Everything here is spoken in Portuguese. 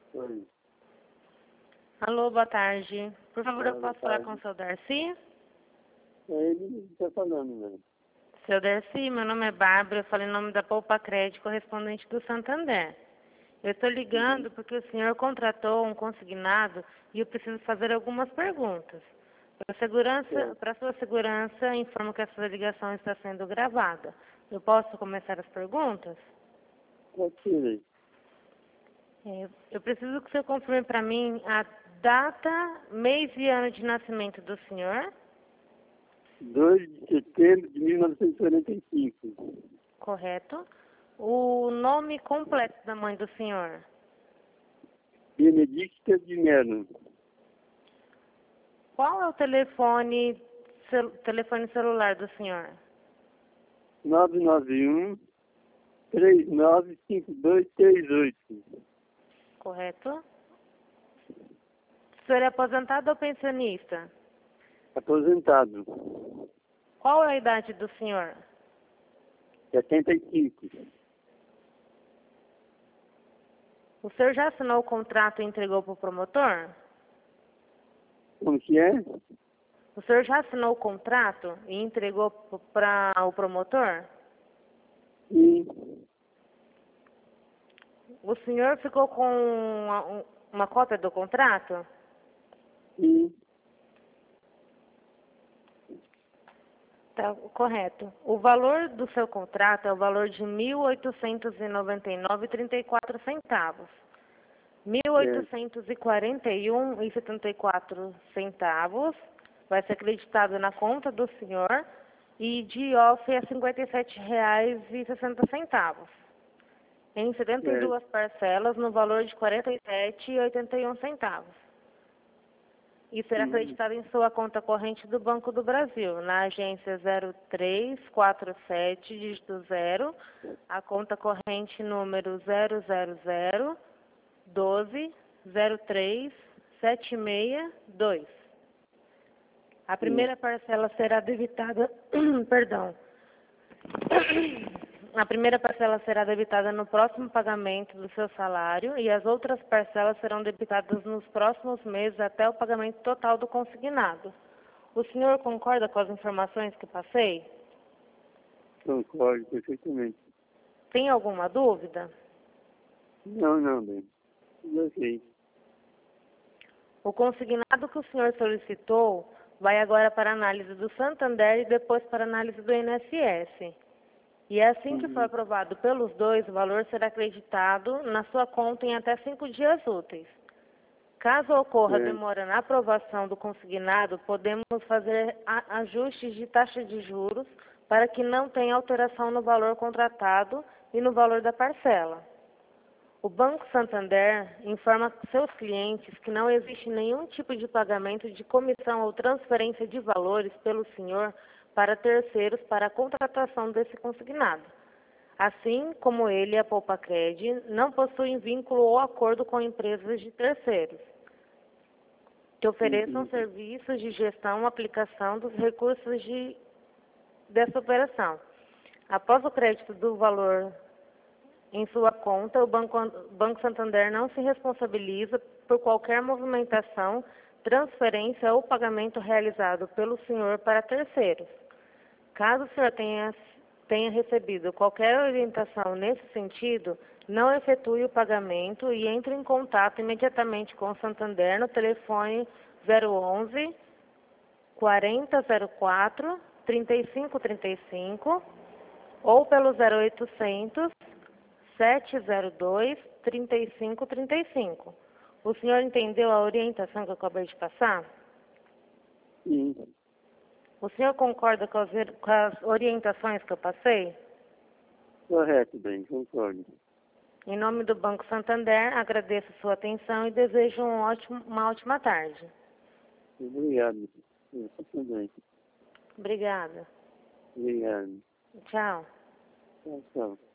Oi. Alô, boa tarde. Por favor, eu Boa posso falar tarde. com o seu Darcy? É ele que está falando, né? Seu Darcy, meu nome é Bárbara, eu falo em nome da Poupa Crédito, correspondente do Santander. Eu estou ligando porque o senhor contratou um consignado e eu preciso fazer algumas perguntas. Para sua segurança, informo que essa ligação está sendo gravada. Eu posso começar as perguntas? Pode ser. Eu preciso que o senhor confirme para mim a data, mês e ano de nascimento do senhor. 2 de setembro de 1945. Correto. O nome completo da mãe do senhor. Benedicta de Mello. Qual é o telefone celular do senhor? 991 395238. Correto. O senhor é aposentado ou pensionista? Aposentado. Qual é a idade do senhor? 75. O senhor já assinou o contrato e entregou para o promotor? Como que é? O senhor já assinou o contrato e entregou para o promotor? Sim. O senhor ficou com uma cópia do contrato? Sim. Tá correto. O valor do seu contrato é o valor de R$ 1.899,34. R$ É. 1.841,74 vai ser acreditado na conta do senhor e de off é R$ 57,60. Em 72 parcelas no valor de R$ 47,81. E será acreditado em sua conta corrente do Banco do Brasil, na agência 0347, dígito 0, a conta corrente número 00012037662. A primeira parcela será debitada, perdão, a primeira parcela será debitada no próximo pagamento do seu salário e as outras parcelas serão debitadas nos próximos meses até o pagamento total do consignado. O senhor concorda com as informações que passei? Concordo perfeitamente. Tem alguma dúvida? Não, bem. Tudo ok. O consignado que o senhor solicitou vai agora para análise do Santander e depois para análise do INSS. E é assim que for aprovado pelos dois, o valor será acreditado na sua conta em até 5 dias úteis. Caso ocorra demora na aprovação do consignado, podemos fazer ajustes de taxa de juros para que não tenha alteração no valor contratado e no valor da parcela. O Banco Santander informa seus clientes que não existe nenhum tipo de pagamento de comissão ou transferência de valores pelo senhor para terceiros para a contratação desse consignado. Assim como ele e a Poupacred não possuem vínculo ou acordo com empresas de terceiros que ofereçam serviços de gestão e aplicação dos recursos dessa operação. Após o crédito do valor em sua conta, o Banco Santander não se responsabiliza por qualquer movimentação, transferência ou pagamento realizado pelo senhor para terceiros. Caso o senhor tenha recebido qualquer orientação nesse sentido, não efetue o pagamento e entre em contato imediatamente com o Santander no telefone 011 4004 3535 ou pelo 0800 702 3535. O senhor entendeu a orientação que eu acabei de passar? Sim. O senhor concorda com as orientações que eu passei? Correto, bem, concordo. Em nome do Banco Santander, agradeço sua atenção e desejo uma ótima tarde. Obrigado. Eu também. Obrigada. Obrigado. Tchau. Tchau, tchau.